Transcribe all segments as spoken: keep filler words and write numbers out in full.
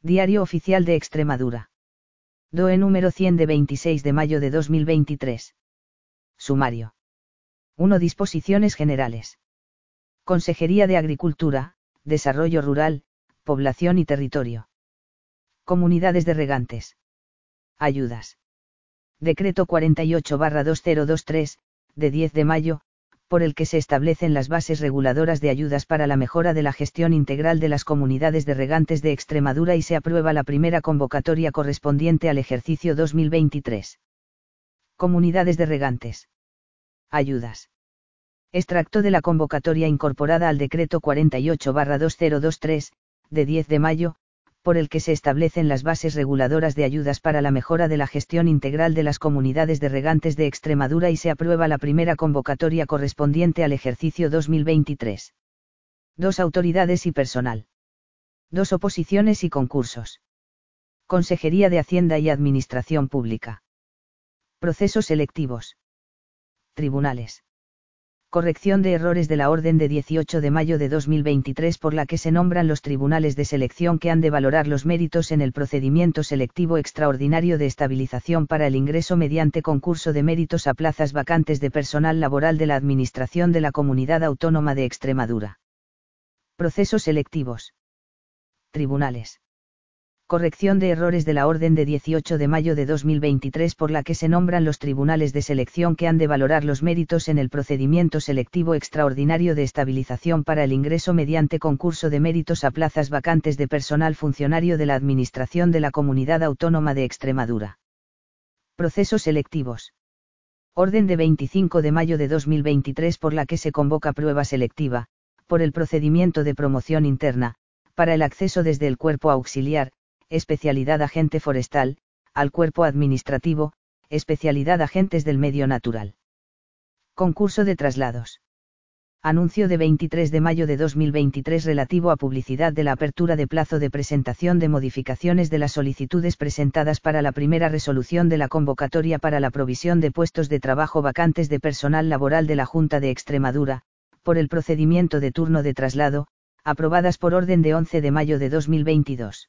Diario Oficial de Extremadura. D O E número cien de veintiséis de mayo de dos mil veintitrés. Sumario. uno. Disposiciones generales. Consejería de Agricultura, Desarrollo Rural, Población y Territorio. Comunidades de regantes. Ayudas. Decreto cuarenta y ocho barra dos mil veintitrés, de diez de mayo, por el que se establecen las bases reguladoras de ayudas para la mejora de la gestión integral de las comunidades de regantes de Extremadura y se aprueba la primera convocatoria correspondiente al ejercicio dos mil veintitrés. Comunidades de regantes. Ayudas. Extracto de la convocatoria incorporada al decreto cuarenta y ocho barra dos mil veintitrés, de diez de mayo, por el que se establecen las bases reguladoras de ayudas para la mejora de la gestión integral de las comunidades de regantes de Extremadura y se aprueba la primera convocatoria correspondiente al ejercicio dos mil veintitrés. dos. Autoridades y personal. dos. Oposiciones y concursos. Consejería de Hacienda y Administración Pública. Procesos selectivos. Tribunales. Corrección de errores de la orden de dieciocho de mayo de dos mil veintitrés por la que se nombran los tribunales de selección que han de valorar los méritos en el procedimiento selectivo extraordinario de estabilización para el ingreso mediante concurso de méritos a plazas vacantes de personal laboral de la Administración de la Comunidad Autónoma de Extremadura. Procesos selectivos. Tribunales. Corrección de errores de la orden de dieciocho de mayo de dos mil veintitrés por la que se nombran los tribunales de selección que han de valorar los méritos en el procedimiento selectivo extraordinario de estabilización para el ingreso mediante concurso de méritos a plazas vacantes de personal funcionario de la Administración de la Comunidad Autónoma de Extremadura. Procesos selectivos. Orden de veinticinco de mayo de dos mil veintitrés por la que se convoca prueba selectiva, por el procedimiento de promoción interna, para el acceso desde el cuerpo auxiliar, especialidad agente forestal, al cuerpo administrativo, especialidad agentes del medio natural. Concurso de traslados. Anuncio de veintitrés de mayo de dos mil veintitrés relativo a publicidad de la apertura de plazo de presentación de modificaciones de las solicitudes presentadas para la primera resolución de la convocatoria para la provisión de puestos de trabajo vacantes de personal laboral de la Junta de Extremadura, por el procedimiento de turno de traslado, aprobadas por orden de once de mayo de dos mil veintidós.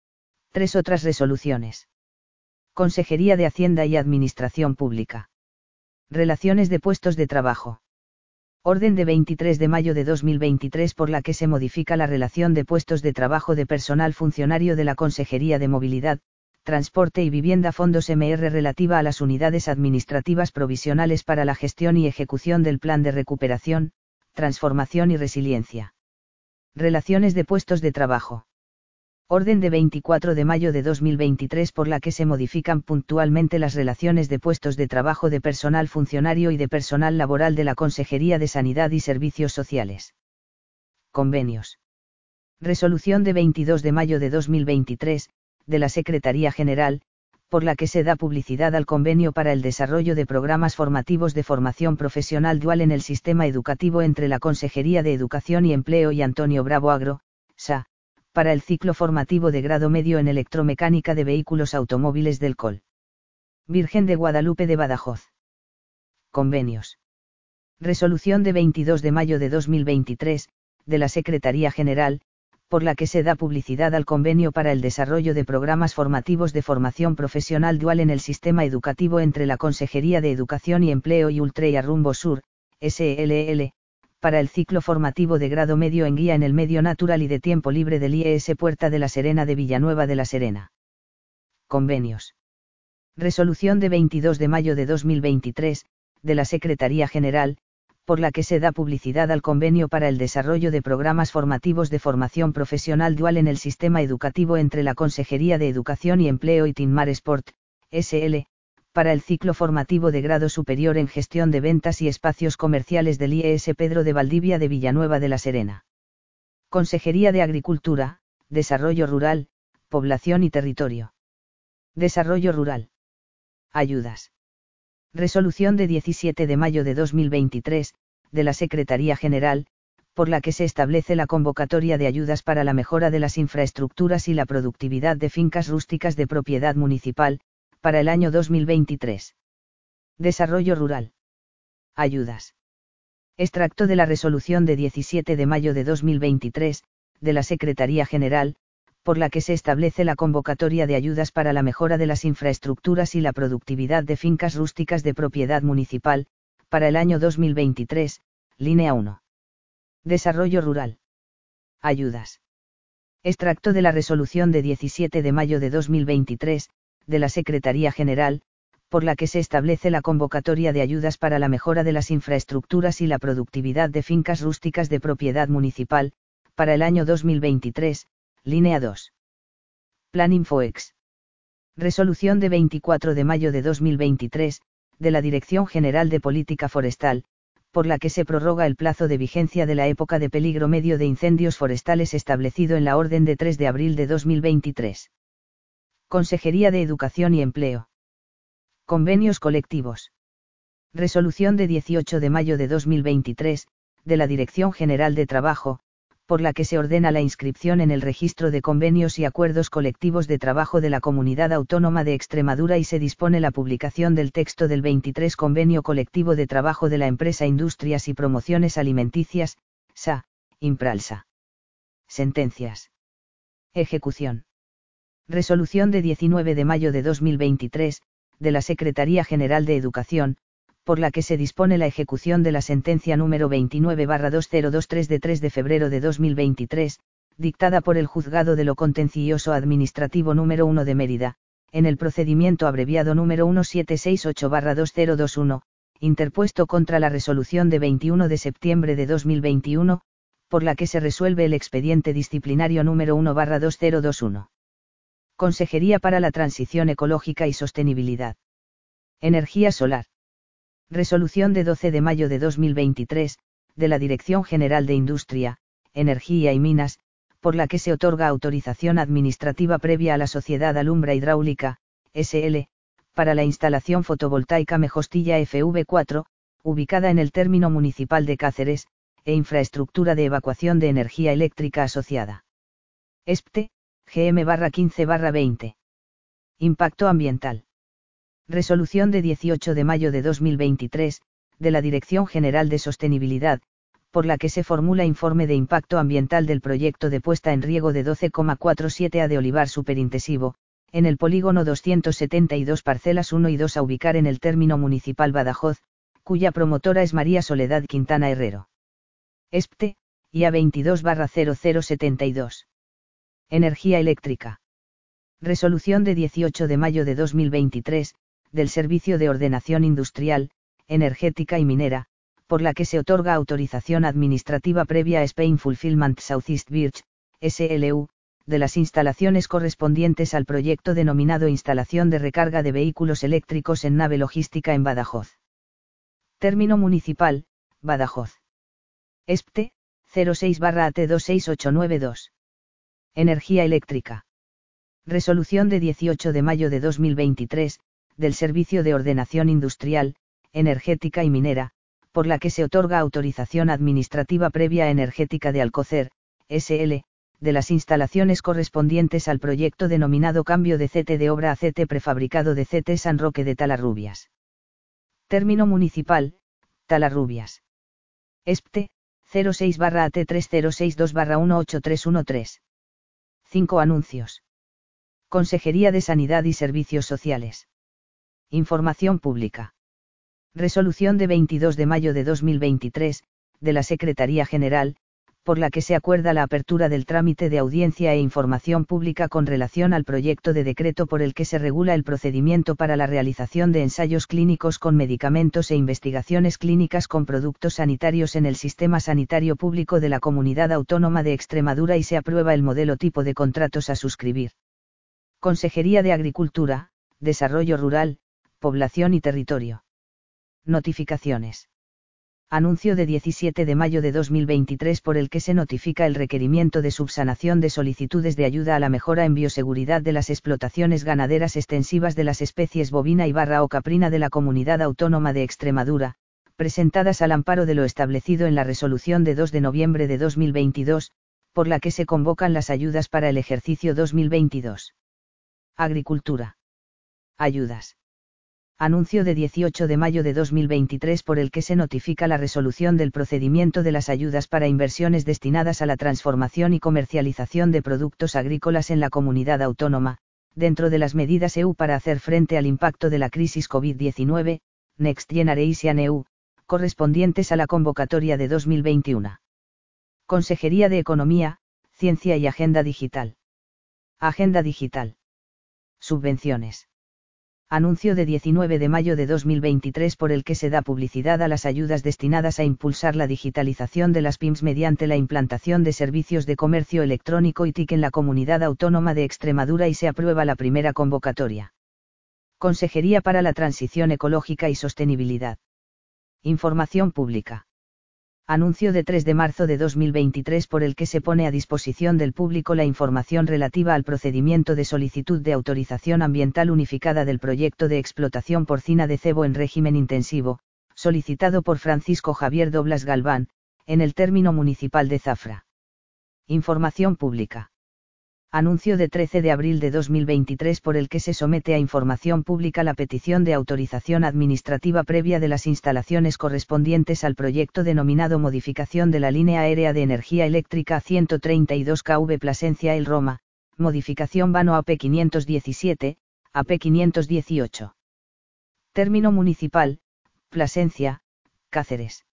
Tres otras resoluciones. Consejería de Hacienda y Administración Pública. Relaciones de puestos de trabajo. Orden de veintitrés de mayo de dos mil veintitrés por la que se modifica la relación de puestos de trabajo de personal funcionario de la Consejería de Movilidad, Transporte y Vivienda Fondos M R relativa a las unidades administrativas provisionales para la gestión y ejecución del Plan de Recuperación, Transformación y Resiliencia. Relaciones de puestos de trabajo. Orden de veinticuatro de mayo de dos mil veintitrés por la que se modifican puntualmente las relaciones de puestos de trabajo de personal funcionario y de personal laboral de la Consejería de Sanidad y Servicios Sociales. Convenios. Resolución de veintidós de mayo de dos mil veintitrés, de la Secretaría General, por la que se da publicidad al convenio para el desarrollo de programas formativos de formación profesional dual en el sistema educativo entre la Consejería de Educación y Empleo y Antonio Bravo Agro, S A, para el ciclo formativo de grado medio en electromecánica de vehículos automóviles del Col. Virgen de Guadalupe de Badajoz. Convenios. Resolución de veintidós de mayo de dos mil veintitrés, de la Secretaría General, por la que se da publicidad al convenio para el desarrollo de programas formativos de formación profesional dual en el sistema educativo entre la Consejería de Educación y Empleo y Ultreya Rumbo Sur, S L L, para el ciclo formativo de grado medio en guía en el medio natural y de tiempo libre del I E S Puerta de la Serena de Villanueva de la Serena. Convenios. Resolución de veintidós de mayo de dos mil veintitrés, de la Secretaría General, por la que se da publicidad al convenio para el desarrollo de programas formativos de formación profesional dual en el sistema educativo entre la Consejería de Educación y Empleo y Tinmar Sport, S L, para el ciclo formativo de grado superior en gestión de ventas y espacios comerciales del I E S Pedro de Valdivia de Villanueva de la Serena. Consejería de Agricultura, Desarrollo Rural, Población y Territorio. Desarrollo Rural. Ayudas. Resolución de diecisiete de mayo de dos mil veintitrés, de la Secretaría General, por la que se establece la convocatoria de ayudas para la mejora de las infraestructuras y la productividad de fincas rústicas de propiedad municipal, para el año dos mil veintitrés. Desarrollo Rural. Ayudas. Extracto de la resolución de diecisiete de mayo de dos mil veintitrés, de la Secretaría General, por la que se establece la convocatoria de ayudas para la mejora de las infraestructuras y la productividad de fincas rústicas de propiedad municipal, para el año dos mil veintitrés, línea uno. Desarrollo rural. Ayudas. Extracto de la resolución de diecisiete de mayo de dos mil veintitrés, de la Secretaría General, por la que se establece la convocatoria de ayudas para la mejora de las infraestructuras y la productividad de fincas rústicas de propiedad municipal, para el año dos mil veintitrés, línea dos. Plan Infoex. Resolución de veinticuatro de mayo de dos mil veintitrés, de la Dirección General de Política Forestal, por la que se prorroga el plazo de vigencia de la época de peligro medio de incendios forestales establecido en la orden de tres de abril de dos mil veintitrés. Consejería de Educación y Empleo. Convenios colectivos. Resolución de dieciocho de mayo de dos mil veintitrés, de la Dirección General de Trabajo, por la que se ordena la inscripción en el registro de convenios y acuerdos colectivos de trabajo de la Comunidad Autónoma de Extremadura y se dispone la publicación del texto del veintitrés Convenio Colectivo de Trabajo de la Empresa Industrias y Promociones Alimenticias, S A, Impralsa. Sentencias. Ejecución. Resolución de diecinueve de mayo de dos mil veintitrés, de la Secretaría General de Educación, por la que se dispone la ejecución de la sentencia número veintinueve barra dos mil veintitrés de tres de febrero de dos mil veintitrés, dictada por el Juzgado de lo Contencioso Administrativo número uno de Mérida, en el procedimiento abreviado número diecisiete sesenta y ocho barra dos mil veintiuno, interpuesto contra la resolución de veintiuno de septiembre de dos mil veintiuno, por la que se resuelve el expediente disciplinario número uno barra dos mil veintiuno. Consejería para la Transición Ecológica y Sostenibilidad. Energía solar. Resolución de doce de mayo de dos mil veintitrés, de la Dirección General de Industria, Energía y Minas, por la que se otorga autorización administrativa previa a la Sociedad Alumbra Hidráulica, S L, para la instalación fotovoltaica Mejostilla F V cuatro, ubicada en el término municipal de Cáceres, e infraestructura de evacuación de energía eléctrica asociada. E S P T E, G M quince barra veinte. Impacto ambiental. Resolución de dieciocho de mayo de dos mil veintitrés, de la Dirección General de Sostenibilidad, por la que se formula informe de impacto ambiental del proyecto de puesta en riego de doce coma cuarenta y siete A de olivar superintensivo, en el polígono doscientos setenta y dos parcelas uno y dos a ubicar en el término municipal Badajoz, cuya promotora es María Soledad Quintana Herrero. E S P T E, I A veintidós barra cero cero setenta y dos. Energía eléctrica. Resolución de dieciocho de mayo de dos mil veintitrés, del Servicio de Ordenación Industrial, Energética y Minera, por la que se otorga autorización administrativa previa a Spain Fulfillment Southeast Birch, S L U, de las instalaciones correspondientes al proyecto denominado Instalación de Recarga de Vehículos Eléctricos en Nave Logística en Badajoz. Término municipal, Badajoz. E S P T E, cero seis barra A T dos seis ocho nueve dos. Energía eléctrica. Resolución de dieciocho de mayo de dos mil veintitrés, del Servicio de Ordenación Industrial, Energética y Minera, por la que se otorga autorización administrativa previa a Energética de Alcocer, S L, de las instalaciones correspondientes al proyecto denominado Cambio de C T de obra a C T prefabricado de C T San Roque de Talarrubias. Término municipal, Talarrubias. E S P T E, cero seis barra A T tres cero seis dos barra uno ocho tres uno tres. cinco Anuncios. Consejería de Sanidad y Servicios Sociales. Información pública. Resolución de veintidós de mayo de dos mil veintitrés, de la Secretaría General, por la que se acuerda la apertura del trámite de audiencia e información pública con relación al proyecto de decreto por el que se regula el procedimiento para la realización de ensayos clínicos con medicamentos e investigaciones clínicas con productos sanitarios en el sistema sanitario público de la Comunidad Autónoma de Extremadura y se aprueba el modelo tipo de contratos a suscribir. Consejería de Agricultura, Desarrollo Rural, Población y Territorio. Notificaciones. Anuncio de diecisiete de mayo de dos mil veintitrés por el que se notifica el requerimiento de subsanación de solicitudes de ayuda a la mejora en bioseguridad de las explotaciones ganaderas extensivas de las especies bovina y barra o caprina de la Comunidad Autónoma de Extremadura, presentadas al amparo de lo establecido en la resolución de dos de noviembre de dos mil veintidós, por la que se convocan las ayudas para el ejercicio dos mil veintidós. Agricultura. Ayudas. Anuncio de dieciocho de mayo de dos mil veintitrés por el que se notifica la resolución del procedimiento de las ayudas para inversiones destinadas a la transformación y comercialización de productos agrícolas en la comunidad autónoma, dentro de las medidas E U para hacer frente al impacto de la crisis COVID diecinueve, Next Generation E U, correspondientes a la convocatoria de dos mil veintiuno. Consejería de Economía, Ciencia y Agenda Digital. Agenda Digital. Subvenciones. Anuncio de diecinueve de mayo de dos mil veintitrés por el que se da publicidad a las ayudas destinadas a impulsar la digitalización de las pymes mediante la implantación de servicios de comercio electrónico y T I C en la Comunidad Autónoma de Extremadura y se aprueba la primera convocatoria. Consejería para la Transición Ecológica y Sostenibilidad. Información pública. Anuncio de tres de marzo de dos mil veintitrés por el que se pone a disposición del público la información relativa al procedimiento de solicitud de autorización ambiental unificada del proyecto de explotación porcina de cebo en régimen intensivo, solicitado por Francisco Javier Doblas Galván, en el término municipal de Zafra. Información pública. Anuncio de trece de abril de dos mil veintitrés por el que se somete a información pública la petición de autorización administrativa previa de las instalaciones correspondientes al proyecto denominado Modificación de la Línea Aérea de Energía Eléctrica ciento treinta y dos kilovoltios Plasencia El Roma, modificación vano A P quinientos diecisiete, A P quinientos dieciocho. Término municipal, Plasencia, Cáceres.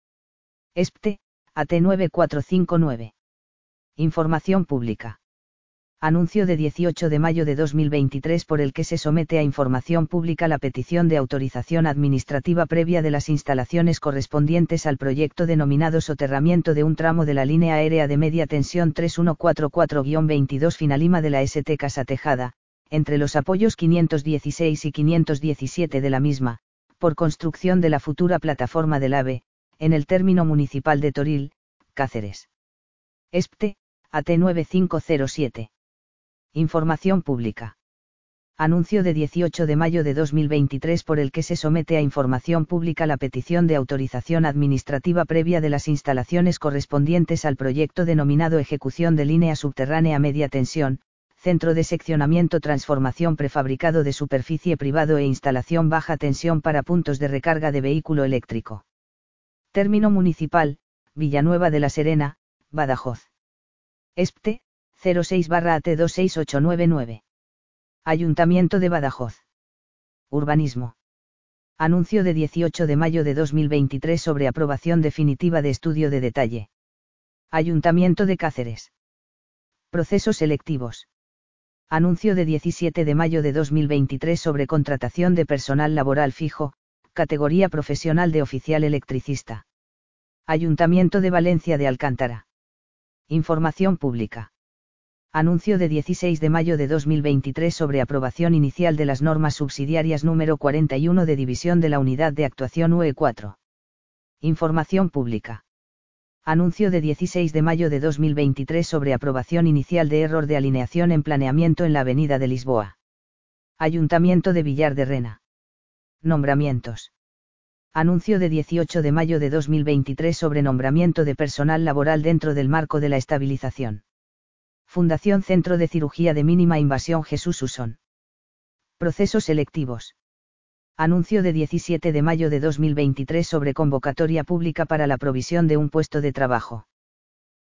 ESPTE, A T nueve cuatro cinco nueve. Información pública. Anuncio de dieciocho de mayo de dos mil veintitrés por el que se somete a información pública la petición de autorización administrativa previa de las instalaciones correspondientes al proyecto denominado soterramiento de un tramo de la línea aérea de media tensión tres uno cuatro cuatro guion veintidós Finalima de la S T Casa Tejada, entre los apoyos quinientos dieciséis y quinientos diecisiete de la misma, por construcción de la futura plataforma del AVE, en el término municipal de Toril, Cáceres. ESPTE, A T nueve cinco cero siete. Información pública. Anuncio de dieciocho de mayo de dos mil veintitrés por el que se somete a información pública la petición de autorización administrativa previa de las instalaciones correspondientes al proyecto denominado Ejecución de Línea Subterránea Media Tensión, Centro de Seccionamiento Transformación Prefabricado de Superficie Privado e Instalación Baja Tensión para puntos de recarga de vehículo eléctrico. Término municipal, Villanueva de la Serena, Badajoz. ESPTE, cero seis barra A T dos seis ocho nueve nueve. Ayuntamiento de Badajoz. Urbanismo. Anuncio de dieciocho de mayo de dos mil veintitrés sobre aprobación definitiva de estudio de detalle. Ayuntamiento de Cáceres. Procesos selectivos. Anuncio de diecisiete de mayo de dos mil veintitrés sobre contratación de personal laboral fijo, categoría profesional de oficial electricista. Ayuntamiento de Valencia de Alcántara. Información pública. Anuncio de dieciséis de mayo de dos mil veintitrés sobre aprobación inicial de las normas subsidiarias número cuarenta y uno de división de la Unidad de Actuación U E cuatro. Información pública. Anuncio de dieciséis de mayo de dos mil veintitrés sobre aprobación inicial de error de alineación en planeamiento en la Avenida de Lisboa. Ayuntamiento de Villar de Rena. Nombramientos. Anuncio de dieciocho de mayo de dos mil veintitrés sobre nombramiento de personal laboral dentro del marco de la estabilización. Fundación Centro de Cirugía de Mínima Invasión Jesús Usón. Procesos selectivos. Anuncio de diecisiete de mayo de dos mil veintitrés sobre convocatoria pública para la provisión de un puesto de trabajo.